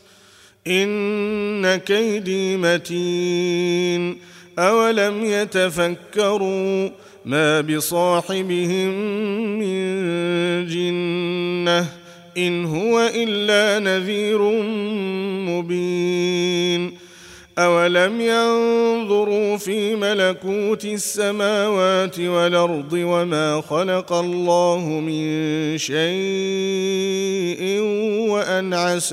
إن كيدي متين أولم يتفكروا ما بصاحبهم من جنة إن هو إلا نذير مبين أولم ينظروا في ملكوت السماوات والأرض وما خلق الله من شيء وأن عسى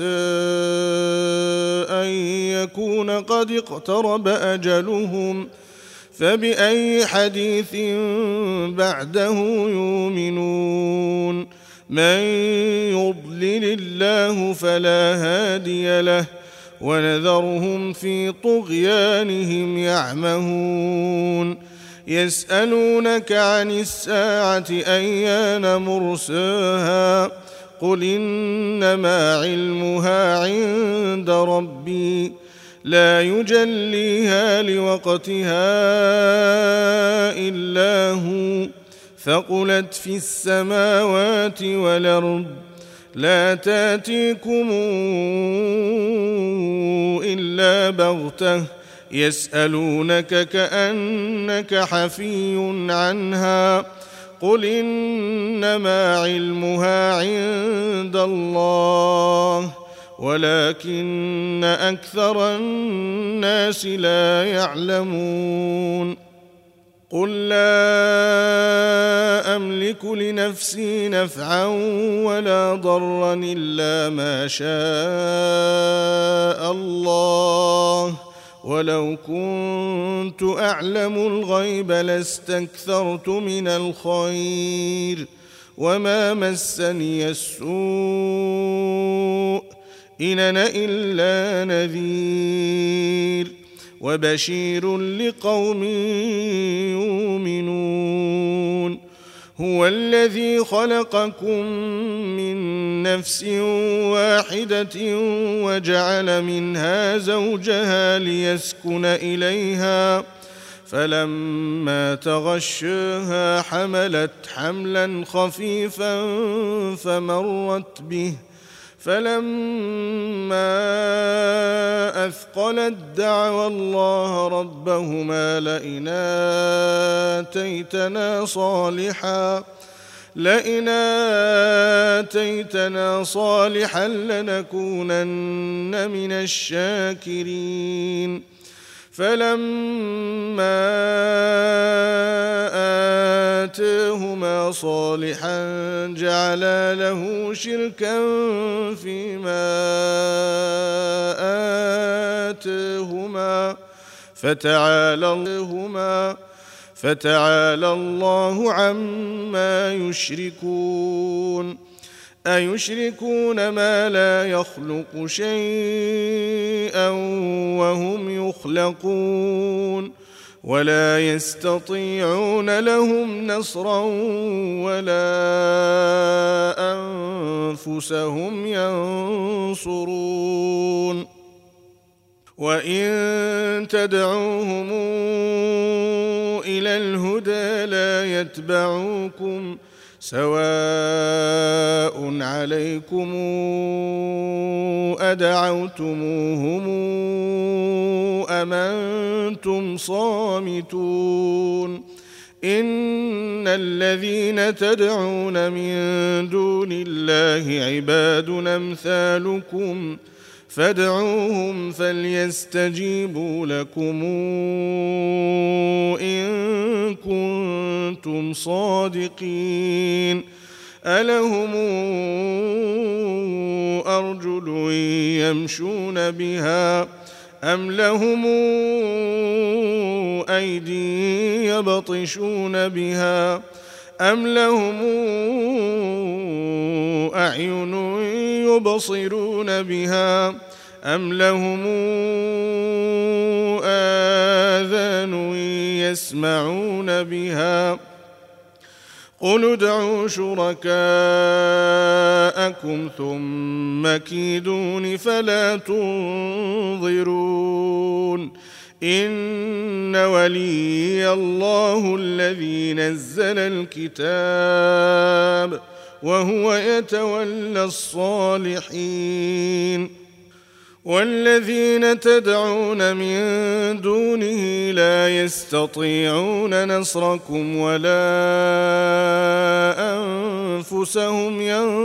أن يكون قد اقترب أجلهم فبأي حديث بعده يؤمنون من يضلل الله فلا هادي له ونذرهم في طغيانهم يعمهون يسألونك عن الساعة أيان مرساها قل إنما علمها عند ربي لا يجليها لوقتها إلا هو ثقلت في السماوات والأرض لا تأتيكم إلا بغتة يسألونك كأنك حفي عنها قل إنما علمها عند الله ولكن أكثر الناس لا يعلمون قل لا أملك لنفسي نفعا ولا ضرا إلا ما شاء الله ولو كنت أعلم الغيب لاستكثرت من الخير وما مسني السوء إن أنا إلا نذير وبشير لقوم يؤمنون هو الذي خلقكم من نفس واحدة وجعل منها زوجها ليسكن إليها فلما تغشاها حملت حملا خفيفا فمرت به فلما أثقلت دعوا الله ربهما لئن آتيتنا صالحا لئن آتيتنا صالحا لنكونن من الشاكرين فلما آتاهما صالحا جعلا له شركا فيما آتاهما فتعالى الله فتعالى الله عما يشركون أيشركون ما لا يخلق شيئا وهم يخلقون ولا يستطيعون لهم نصرا ولا أنفسهم ينصرون وإن تدعوهم إلى الهدى لا يتبعوكم سواء عليكم أدعوتموهم أم أنتم صامتون إن الذين تدعون من دون الله عباد أمثالكم فادعوهم فليستجيبوا لكم إن كنتم صادقين ألهم أرجل يمشون بها أم لهم أيدي يبطشون بها أم لهم أعين يبصرون بها أم لهم آذان يسمعون بها قل ادعوا شركاءكم ثم كيدون فلا تنظرون إن ولي الله الذي نزل الكتاب وهو يتولى الصالحين والذين تدعون من دونه لا يستطيعون نصركم ولا أنفسهم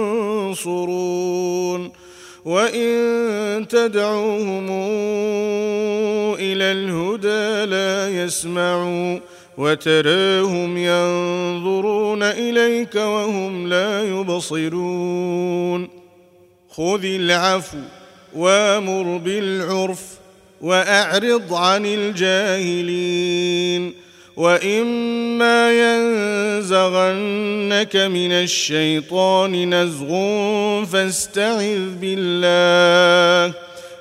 ينصرون وإن تدعوهم إلى الهدى لا يسمعوا وتراهم ينظرون إليك وهم لا يبصرون خذ العفو وامر بالعرف وأعرض عن الجاهلين وإما ينزغنك من الشيطان نزغ فاستعذ بالله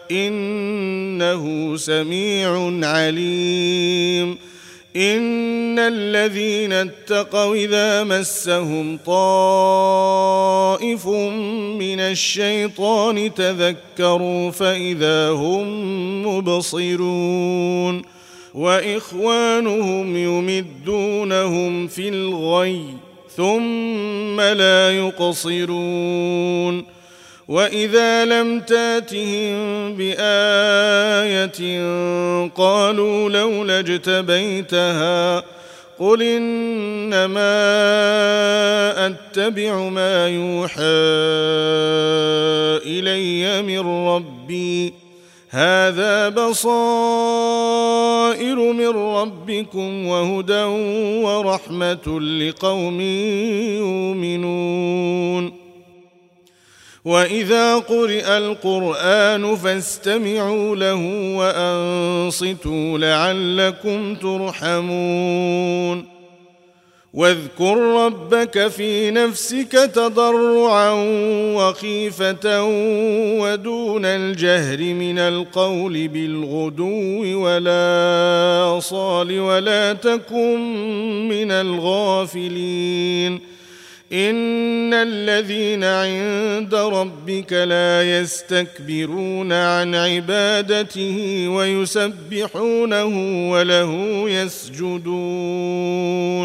إنه سميع عليم إن الذين اتقوا إذا مسهم طائف من الشيطان تذكروا فإذا هم مبصرون وإخوانهم يمدونهم في الغي ثم لا يقصرون وإذا لم تاتهم بآية قالوا لولا اجتبيتها قل إنما أتبع ما يوحى إلي من ربي هذا بصائر من ربكم وهدى ورحمة لقوم يؤمنون وإذا قرئ القرآن فاستمعوا له وأنصتوا لعلكم ترحمون واذكر ربك في نفسك تضرعا وخيفة ودون الجهر من القول بالغدو ولا صال ولا تكن من الغافلين إن الذين عند ربك لا يستكبرون عن عبادته ويسبحونه وله يسجدون